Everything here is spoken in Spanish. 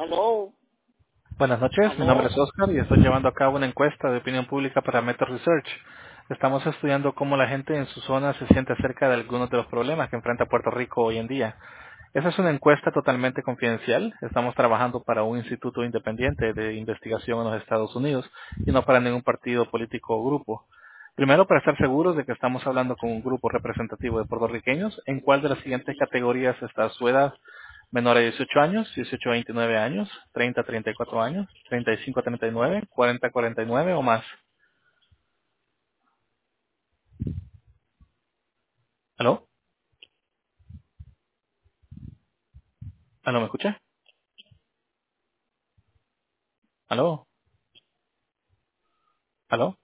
Aló, Buenas noches, mi nombre aló. es Oscar y estoy llevando a cabo una encuesta de opinión pública para Meta Research. Estamos estudiando cómo la gente en su zona se siente acerca de algunos de los problemas que enfrenta Puerto Rico hoy en día. Esa es una encuesta totalmente confidencial. Estamos trabajando para un instituto independiente de investigación en los Estados Unidos y no para ningún partido político o grupo. Primero, para estar seguros de que estamos hablando con un grupo representativo de puertorriqueños, ¿en cuál de las siguientes categorías está su edad? Menor de 18 años, 18 a 29 años, 30 a 34 años, 35 a 39, 40 a 49 o más. ¿Aló? ¿Aló, me escucha? ¿Aló? ¿Aló?